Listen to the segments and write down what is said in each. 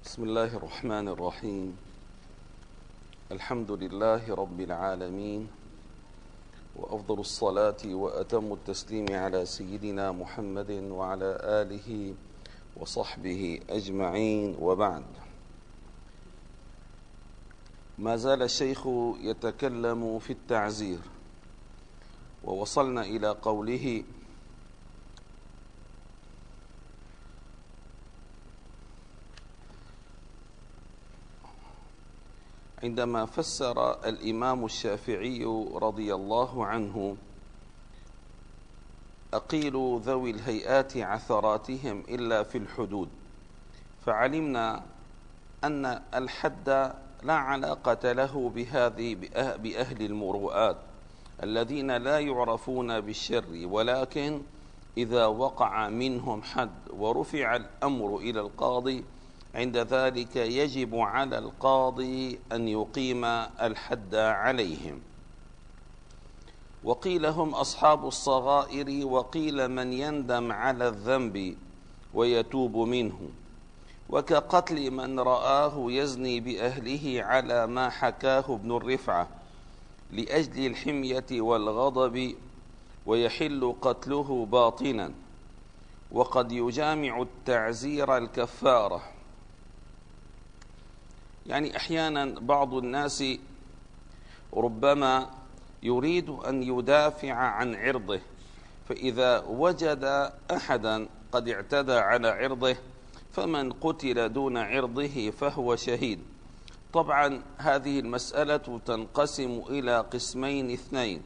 بسم الله الرحمن الرحيم. الحمد لله رب العالمين، وأفضل الصلاة وأتم التسليم على سيدنا محمد وعلى آله وصحبه أجمعين، وبعد. ما زال الشيخ يتكلم في التعزير، ووصلنا إلى قوله: عندما فسر الإمام الشافعي رضي الله عنه: أقيلوا ذوي الهيئات عثراتهم إلا في الحدود، فعلمنا أن الحد لا علاقة له بأهل المروءات الذين لا يعرفون بالشر، ولكن إذا وقع منهم حد ورفع الأمر إلى القاضي، عند ذلك يجب على القاضي أن يقيم الحد عليهم. وقيل هم أصحاب الصغائر، وقيل من يندم على الذنب ويتوب منه، وكقتل من رآه يزني بأهله على ما حكاه ابن الرفعة لأجل الحمية والغضب، ويحل قتله باطنا. وقد يجامع التعزير الكفارة، يعني أحيانا بعض الناس ربما يريد أن يدافع عن عرضه، فإذا وجد أحدا قد اعتدى على عرضه فمن قتل دون عرضه فهو شهيد. طبعا هذه المسألة تنقسم إلى قسمين اثنين: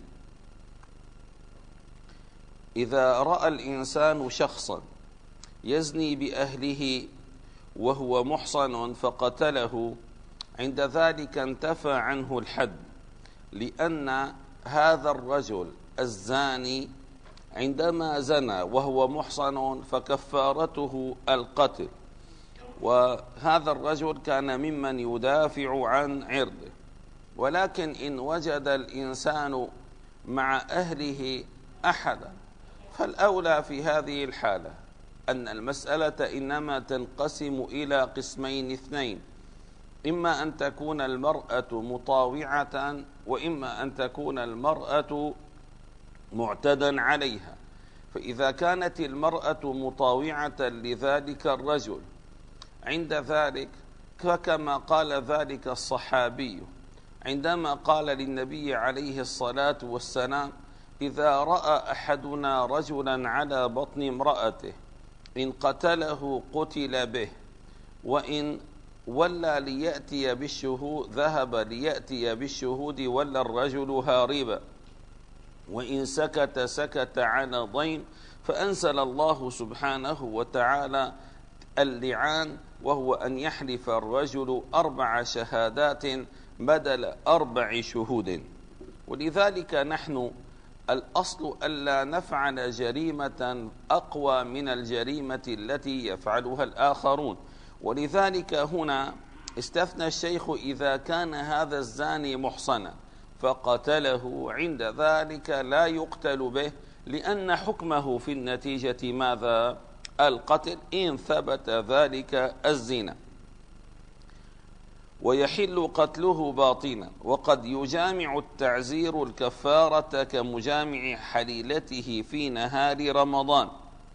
إذا رأى الإنسان شخصا يزني بأهله وهو محصن فقتله، عند ذلك انتفى عنه الحد، لأن هذا الرجل الزاني عندما زنى وهو محصن فكفارته القتل، وهذا الرجل كان ممن يدافع عن عرضه. ولكن إن وجد الإنسان مع أهله أحدا، فالأولى في هذه الحالة أن المسألة إنما تنقسم إلى قسمين اثنين: إما أن تكون المرأة مطاوعة، وإما أن تكون المرأة معتدا عليها. فإذا كانت المرأة مطاوعة لذلك الرجل، عند ذلك فكما قال ذلك الصحابي عندما قال للنبي عليه الصلاة والسلام: إذا رأى أحدنا رجلا على بطن امرأته إن قتله قتل به، وإن ولى ليأتي بالشهود ذهب ليأتي بالشهود ولى الرجل هاربا، وإن سكت سكت عن ضيم. فأنزل الله سبحانه وتعالى اللعان، وهو أن يحلف الرجل 4 شهادات بدل 4 شهود. ولذلك نحن الأصل ألا نفعل جريمة أقوى من الجريمة التي يفعلها الآخرون. ولذلك هنا استثنى الشيخ: إذا كان هذا الزاني محصنا فقتله، عند ذلك لا يقتل به، لأن حكمه في النتيجة ماذا؟ القتل، إن ثبت ذلك الزنا. ويحل قتله باطنا. وقد يجامع التعزير الكفارة كمجامع حليلته في نهار رمضان.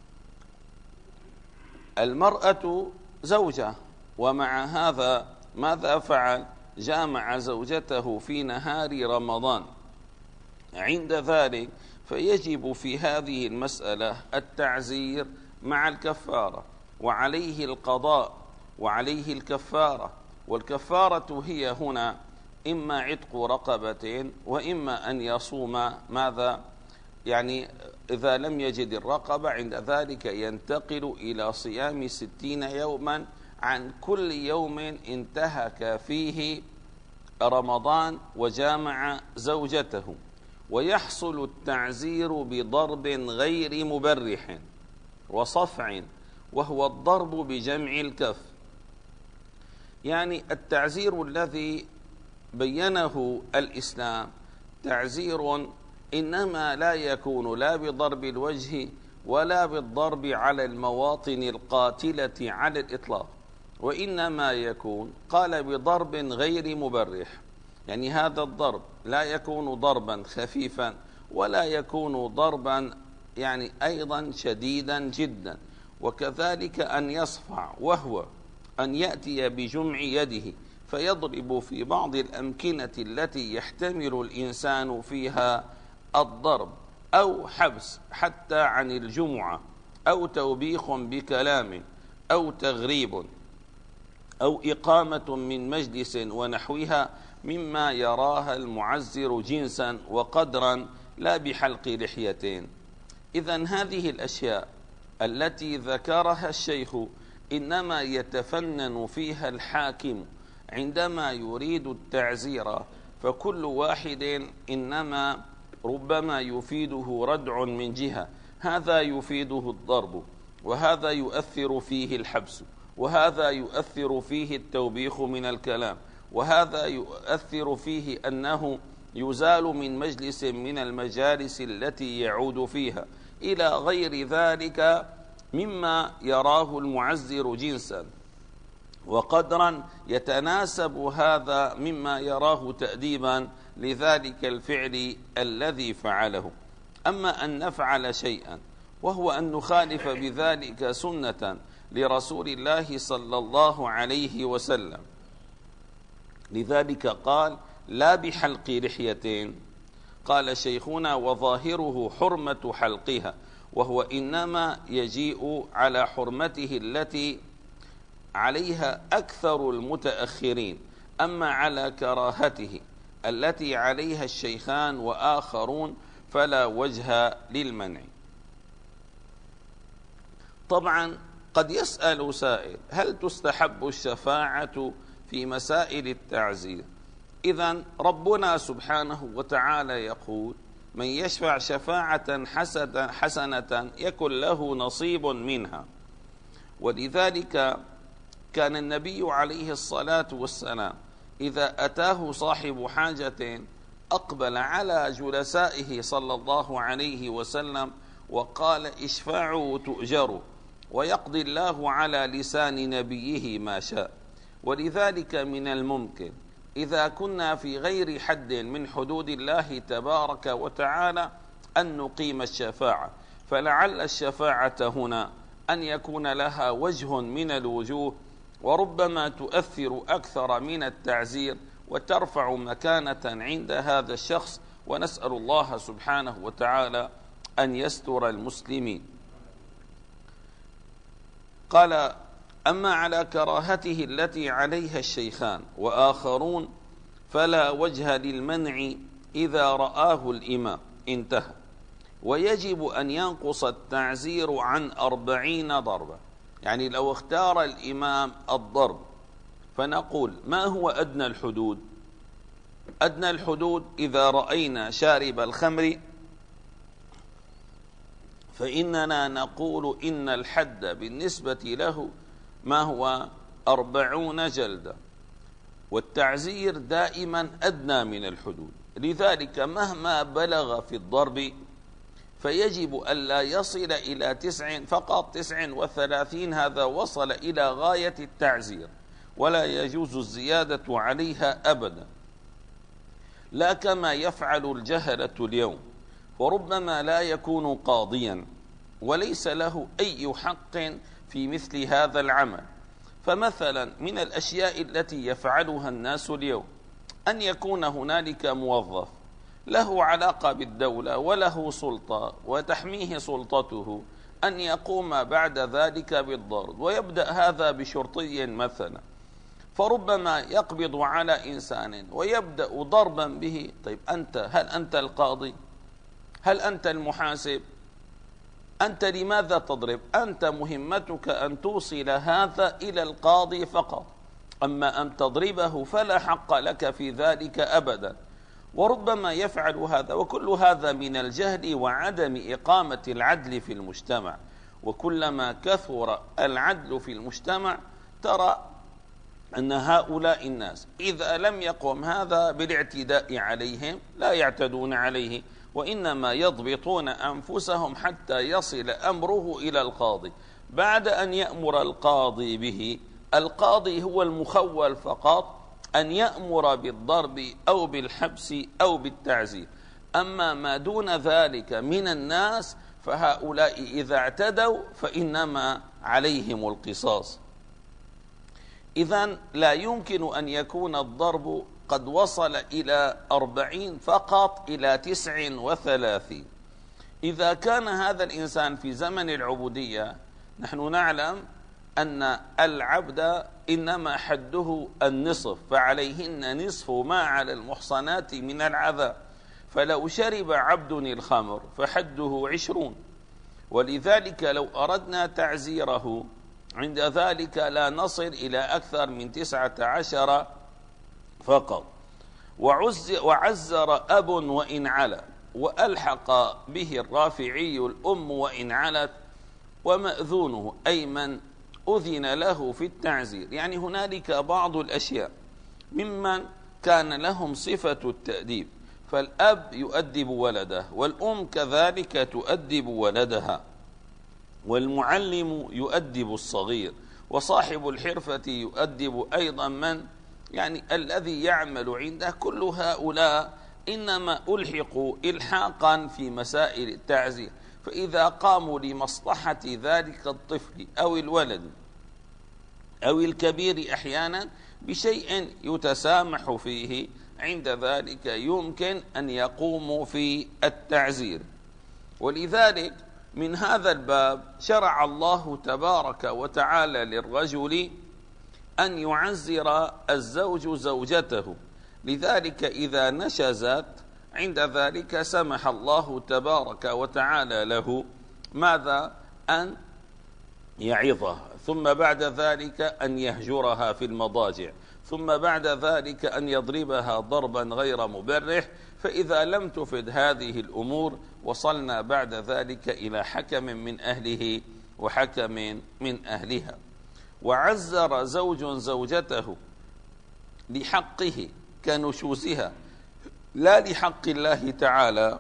المرأة زوجة، ومع هذا ماذا فعل؟ جامع زوجته في نهار رمضان. عند ذلك فيجب في هذه المسألة التعزير مع الكفارة، وعليه القضاء وعليه الكفارة. والكفارة هي هنا إما عتق رقبة، وإما أن يصوم ماذا؟ يعني إذا لم يجد الرقبة، عند ذلك ينتقل إلى صيام 60 يوما عن كل يوم انتهك فيه رمضان وجامع زوجته. ويحصل التعزير بضرب غير مبرح وصفع، وهو الضرب بجمع الكف. يعني التعزير الذي بينه الإسلام تعزير إنما لا يكون لا بضرب الوجه ولا بالضرب على المواطن القاتلة على الإطلاق، وإنما يكون قال بضرب غير مبرح، يعني هذا الضرب لا يكون ضربا خفيفا ولا يكون ضربا يعني أيضا شديدا جدا. وكذلك أن يصفع، وهو أن يأتي بجمع يده فيضرب في بعض الأمكنة التي يحتمل الإنسان فيها الضرب، أو حبس حتى عن الجمعة، أو توبيخ بكلام، أو تغريب، أو إقامة من مجلس ونحوها مما يراها المعزر جنسا وقدرا لا بحلق لحيتين. إذن هذه الأشياء التي ذكرها الشيخ إنما يتفنن فيها الحاكم عندما يريد التعزير، فكل واحد إنما ربما يفيده ردع من جهة، هذا يفيده الضرب، وهذا يؤثر فيه الحبس، وهذا يؤثر فيه التوبيخ من الكلام، وهذا يؤثر فيه أنه يزال من مجلس من المجالس التي يعود فيها، إلى غير ذلك مما يراه المعزر جنسا وقدرا يتناسب هذا مما يراه تأديبا لذلك الفعل الذي فعله. أما أن نفعل شيئا وهو أن نخالف بذلك سنة لرسول الله صلى الله عليه وسلم، لذلك قال لا بحلق لحيتين. قال شيخنا وظاهره حرمة حلقها، وهو إنما يجيء على حرمته التي عليها أكثر المتأخرين، أما على كراهته التي عليها الشيخان وآخرون فلا وجه للمنع. طبعا قد يسأل سائل هل تستحب الشفاعة في مسائل التعزير؟ إذن ربنا سبحانه وتعالى يقول من يشفع شفاعة حسنة يكن له نصيب منها. ولذلك كان النبي عليه الصلاة والسلام إذا أتاه صاحب حاجة أقبل على جلسائه صلى الله عليه وسلم وقال اشفعوا تؤجروا، ويقضي الله على لسان نبيه ما شاء. ولذلك من الممكن إذا كنا في غير حد من حدود الله تبارك وتعالى أن نقيم الشفاعة، فلعل الشفاعة هنا أن يكون لها وجه من الوجوه، وربما تؤثر أكثر من التعزير وترفع مكانة عند هذا الشخص، ونسأل الله سبحانه وتعالى أن يستر المسلمين. قال أما على كراهته التي عليها الشيخان وآخرون فلا وجه للمنع إذا رآه الإمام، انتهى. ويجب أن ينقص التعزير عن 40 ضربة، يعني لو اختار الإمام الضرب فنقول ما هو أدنى الحدود؟ أدنى الحدود إذا رأينا شارب الخمر فإننا نقول إن الحد بالنسبة له ما هو 40 جلدة، والتعزير دائما أدنى من الحدود. لذلك مهما بلغ في الضرب فيجب ألا يصل إلى 9 فقط، 39 هذا وصل إلى غاية التعزير، ولا يجوز الزيادة عليها أبدا، لا كما يفعل الجهلة اليوم، وربما لا يكون قاضيا وليس له أي حق في مثل هذا العمل. فمثلا من الأشياء التي يفعلها الناس اليوم أن يكون هنالك موظف له علاقة بالدولة وله سلطة وتحميه سلطته أن يقوم بعد ذلك بالضرب، ويبدأ هذا بشرطي مثلا، فربما يقبض على إنسان ويبدأ ضربا به. طيب هل أنت القاضي؟ هل أنت المحاسب؟ أنت لماذا تضرب؟ أنت مهمتك أن توصل هذا إلى القاضي فقط، أما أن تضربه فلا حق لك في ذلك أبدا. وربما يفعل هذا، وكل هذا من الجهل وعدم إقامة العدل في المجتمع. وكلما كثر العدل في المجتمع ترى أن هؤلاء الناس إذا لم يقم هذا بالاعتداء عليهم لا يعتدون عليه، وإنما يضبطون أنفسهم حتى يصل أمره إلى القاضي. بعد أن يأمر القاضي به القاضي هو المخول فقط أن يأمر بالضرب أو بالحبس أو بالتعزير. أما ما دون ذلك من الناس فهؤلاء إذا اعتدوا فإنما عليهم القصاص. إذن لا يمكن أن يكون الضرب قد وصل إلى 40 فقط إلى 39. إذا كان هذا الإنسان في زمن العبودية، نحن نعلم أن العبد إنما حده النصف، فعليهن نصف ما على المحصنات من العذاب، فلو شرب عبد الخمر فحده 20. ولذلك لو أردنا تعزيره عند ذلك لا نصل إلى أكثر من 19 فقط. وعزر أب وإن علا، وألحق به الرافعي الأم وإن علت، ومأذونه أي من أذن له في التعزير. يعني هنالك بعض الأشياء ممن كان لهم صفة التأديب، فالأب يؤدب ولده، والأم كذلك تؤدب ولدها، والمعلم يؤدب الصغير، وصاحب الحرفة يؤدب أيضا من يعني الذي يعمل عنده. كل هؤلاء إنما ألحقوا إلحاقا في مسائل التعزير، فإذا قاموا لمصلحة ذلك الطفل أو الولد أو الكبير أحيانا بشيء يتسامح فيه، عند ذلك يمكن أن يقوموا في التعزير. ولذلك من هذا الباب شرع الله تبارك وتعالى للرجل أن يعزر الزوج زوجته، لذلك إذا نشزت عند ذلك سمح الله تبارك وتعالى له ماذا؟ أن يعظها، ثم بعد ذلك أن يهجرها في المضاجع، ثم بعد ذلك أن يضربها ضربا غير مبرح. فإذا لم تفد هذه الأمور وصلنا بعد ذلك إلى حكم من أهله وحكم من أهلها. وعزر زوج زوجته لحقه كنشوزها لا لحق الله تعالى،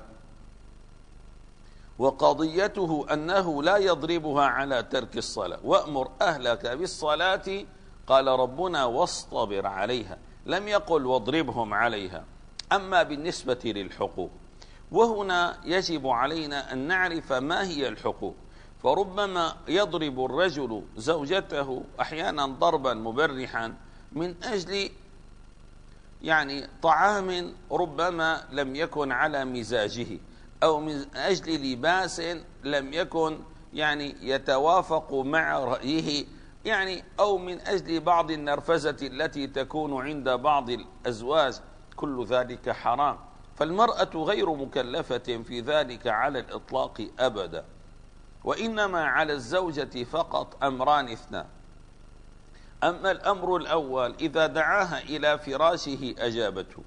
وقضيته أنه لا يضربها على ترك الصلاة. وأمر أهلك بالصلاة، قال ربنا واصطبر عليها، لم يقل واضربهم عليها. أما بالنسبة للحقوق، وهنا يجب علينا أن نعرف ما هي الحقوق. فربما يضرب الرجل زوجته أحيانا ضربا مبرحا من أجل يعني طعام ربما لم يكن على مزاجه، أو من أجل لباس لم يكن يعني يتوافق مع رأيه، يعني أو من أجل بعض النرفزة التي تكون عند بعض الأزواج. كل ذلك حرام، فالمرأة غير مكلفة في ذلك على الإطلاق أبدا، وإنما على الزوجة فقط أمران اثنان. أما الأمر الأول إذا دعاها إلى فراشه أجابته،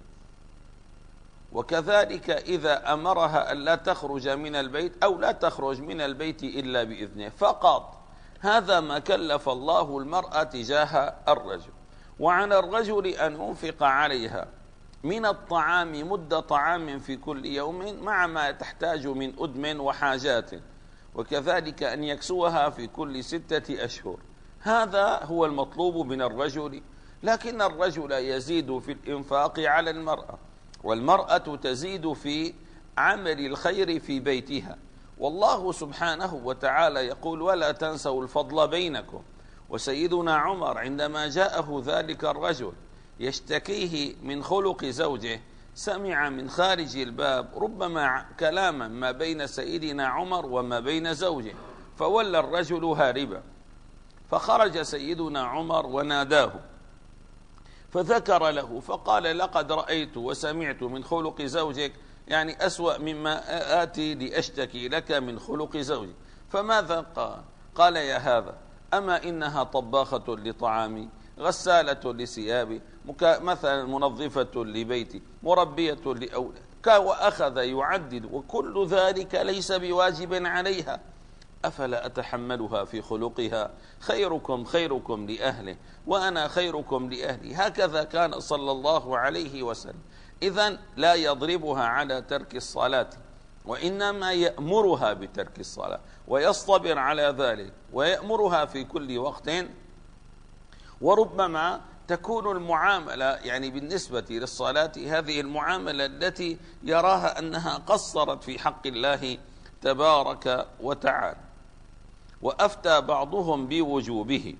وكذلك إذا أمرها أن لا تخرج من البيت أو لا تخرج من البيت إلا بإذنه فقط. هذا ما كلف الله المرأة تجاه الرجل. وعلى الرجل أن ينفق عليها من الطعام مد طعام في كل يوم مع ما تحتاج من أدم وحاجات، وكذلك أن يكسوها في كل 6 أشهر. هذا هو المطلوب من الرجل، لكن الرجل يزيد في الإنفاق على المرأة، والمرأة تزيد في عمل الخير في بيتها. والله سبحانه وتعالى يقول ولا تنسوا الفضل بينكم. وسيدنا عمر عندما جاءه ذلك الرجل يشتكيه من خلق زوجه، سمع من خارج الباب ربما كلاما ما بين سيدنا عمر وما بين زوجه، فولى الرجل هاربا. فخرج سيدنا عمر وناداه فذكر له، فقال لقد رأيت وسمعت من خلق زوجك يعني أسوأ مما آتي لأشتكي لك من خلق زوجي. فماذا قال؟ قال يا هذا أما إنها طباخة لطعامي، غسالة لثيابي، مثلا منظفة لبيتي، مربية لأولاد، وأخذ يعدد، وكل ذلك ليس بواجب عليها. أفلا أتحملها في خلقها؟ خيركم خيركم لأهله وأنا خيركم لأهلي. هكذا كان صلى الله عليه وسلم. إذن لا يضربها على ترك الصلاة، وإنما يأمرها بترك الصلاة ويصطبر على ذلك، ويأمرها في كل وقت. وربما تكون المعاملة يعني بالنسبة للصلاة هذه المعاملة التي يراها أنها قصرت في حق الله تبارك وتعالى، وأفتى بعضهم بوجوبه.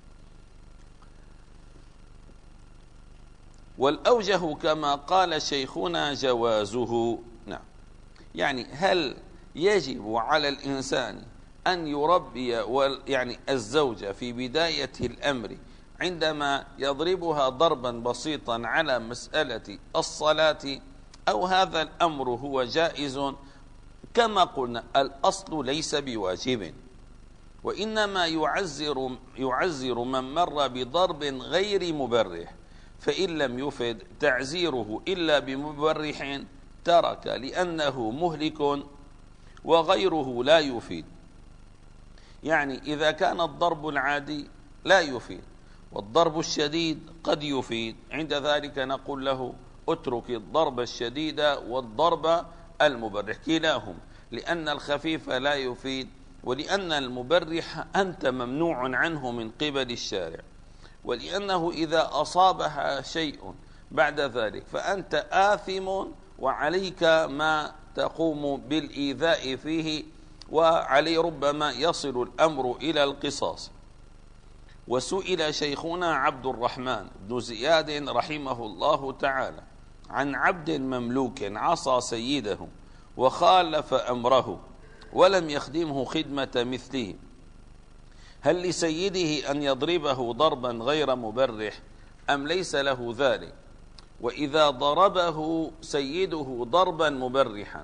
والأوجه كما قال شيخنا جوازه. نعم، يعني هل يجب على الإنسان أن يربي يعني الزوجة في بداية الأمر عندما يضربها ضربا بسيطا على مسألة الصلاة، أو هذا الأمر هو جائز؟ كما قلنا الأصل ليس بواجب، وإنما يعزر من مر بضرب غير مبرح، فإن لم يفد تعزيره إلا بمبرح ترك، لأنه مهلك وغيره لا يفيد. يعني إذا كان الضرب العادي لا يفيد والضرب الشديد قد يفيد، عند ذلك نقول له اترك الضرب الشديد والضرب المبرح كلاهما، لأن الخفيف لا يفيد، ولأن المبرح أنت ممنوع عنه من قبل الشارع، ولأنه إذا أصابها شيء بعد ذلك فأنت آثم وعليك ما تقوم بالإيذاء فيه، وعليه ربما يصل الأمر إلى القصاص. وسئل شيخنا عبد الرحمن بن زياد رحمه الله تعالى عن عبد مملوك عصى سيده وخالف أمره ولم يخدمه خدمة مثله، هل لسيده أن يضربه ضربا غير مبرح أم ليس له ذلك؟ وإذا ضربه سيده ضربا مبرحا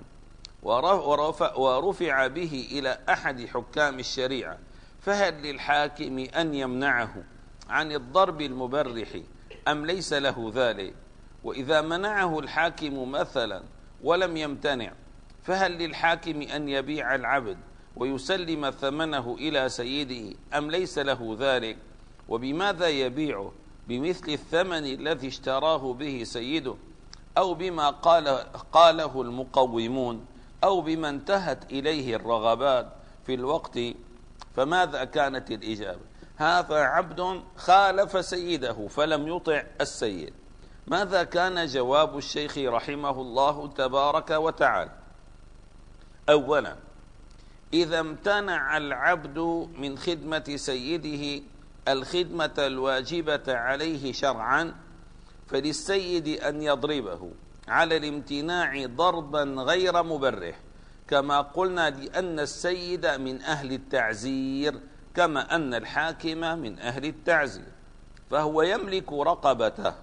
ورفع به إلى أحد حكام الشريعة، فهل للحاكم أن يمنعه عن الضرب المبرح أم ليس له ذلك؟ وإذا منعه الحاكم مثلا ولم يمتنع، فهل للحاكم أن يبيع العبد ويسلم ثمنه إلى سيده أم ليس له ذلك؟ وبماذا يبيعه؟ بمثل الثمن الذي اشتراه به سيده، أو بما قاله المقومون، أو بما انتهت إليه الرغبات في الوقت؟ فماذا كانت الإجابة؟ هذا عبد خالف سيده فلم يطع السيد. ماذا كان جواب الشيخ رحمه الله تبارك وتعالى؟ أولا، إذا امتنع العبد من خدمة سيده الخدمة الواجبة عليه شرعا، فللسيد أن يضربه على الامتناع ضربا غير مبرح، كما قلنا لأن السيد من أهل التعزير كما أن الحاكم من أهل التعزير، فهو يملك رقبته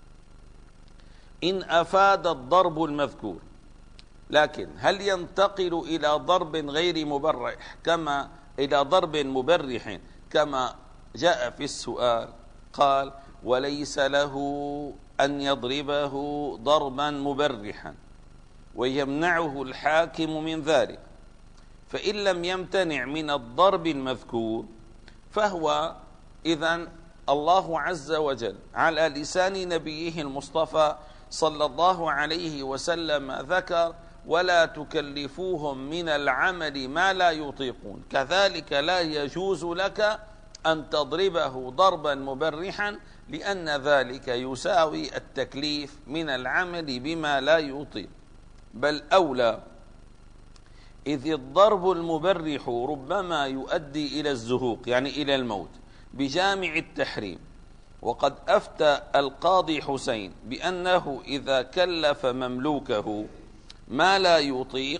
إن أفاد الضرب المذكور. لكن هل ينتقل إلى ضرب غير مبرح إلى ضرب مبرح كما جاء في السؤال؟ قال: وليس له أن يضربه ضربا مبرحا ويمنعه الحاكم من ذلك، فإن لم يمتنع من الضرب المذكور فهو إذن الله عز وجل على لسان نبيه المصطفى صلى الله عليه وسلم ذكر: ولا تكلفوهم من العمل ما لا يطيقون، كذلك لا يجوز لك أن تضربه ضربا مبرحا، لأن ذلك يساوي التكليف من العمل بما لا يطيق. بل أولى، إذ الضرب المبرح ربما يؤدي إلى الزهوق يعني إلى الموت بجامع التحريم. وقد أفتى القاضي حسين بأنه إذا كلف مملوكه ما لا يطيق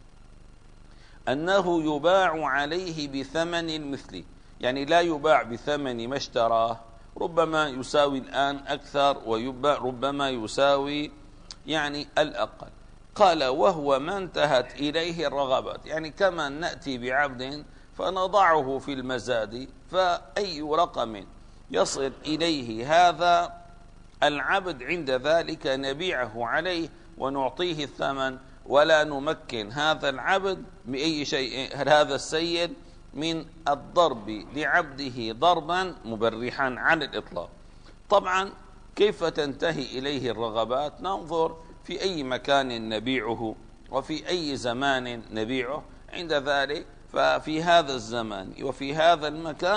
أنه يباع عليه بثمن المثل، يعني لا يباع بثمن ما اشتراه، ربما يساوي الآن أكثر ويباع ربما يساوي يعني الأقل. قال: وهو ما انتهت إليه الرغبات، يعني كما نأتي بعبد فنضعه في المزاد، فأي رقم يصل إليه هذا العبد عند ذلك نبيعه عليه ونعطيه الثمن، ولا نمكن هذا العبد بأي شيء هذا السيد من الضرب لعبده ضربا مبرحا عن الإطلاق. طبعا كيف تنتهي إليه الرغبات؟ ننظر في أي مكان نبيعه وفي أي زمان نبيعه، عند ذلك ففي هذا الزمان وفي هذا المكان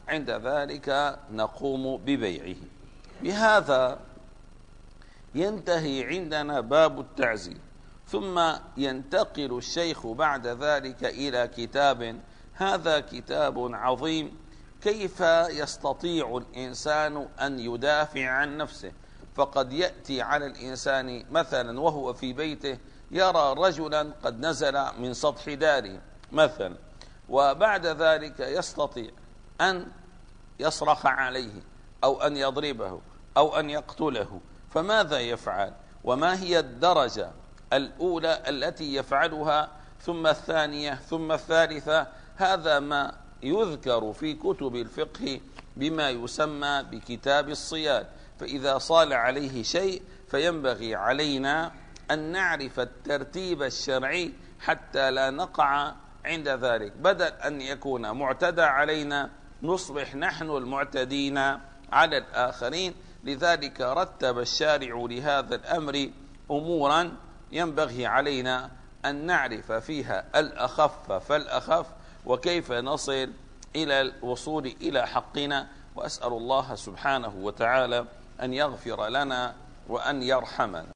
عند ذلك نقوم ببيعه. بهذا ينتهي عندنا باب التعزير، ثم ينتقل الشيخ بعد ذلك إلى كتاب، هذا كتاب عظيم، كيف يستطيع الإنسان أن يدافع عن نفسه. فقد يأتي على الإنسان مثلا وهو في بيته يرى رجلا قد نزل من سطح داره مثلا، وبعد ذلك يستطيع أن يصرخ عليه أو أن يضربه أو أن يقتله، فماذا يفعل؟ وما هي الدرجة الأولى التي يفعلها، ثم الثانية، ثم الثالثة؟ هذا ما يذكر في كتب الفقه بما يسمى بكتاب الصياد. فإذا صال عليه شيء فينبغي علينا أن نعرف الترتيب الشرعي حتى لا نقع عند ذلك، بدل أن يكون معتدى علينا نصبح نحن المعتدين على الآخرين. لذلك رتب الشارع لهذا الأمر أمورا ينبغي علينا أن نعرف فيها الأخف فالأخف، وكيف نصل إلى الوصول إلى حقنا. وأسأل الله سبحانه وتعالى أن يغفر لنا وأن يرحمنا.